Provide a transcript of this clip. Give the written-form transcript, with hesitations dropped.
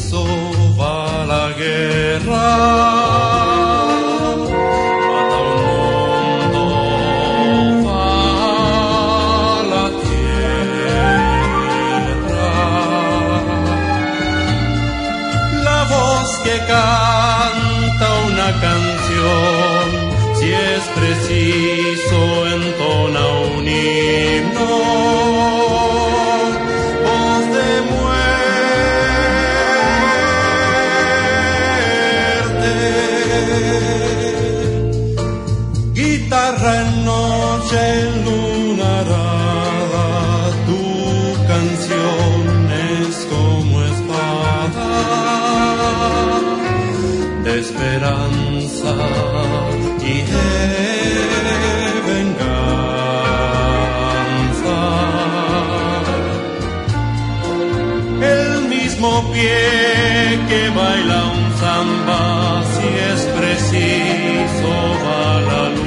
preciso va la guerra. Mata un mundo, va la tierra. La voz que canta una canción, si es preciso entona un himno. Voz de muerte, guitarra en noche enlunarada, tu canción es como espada de esperanza y de venganza. El mismo pie que baila un samba, si es preciso va la luz.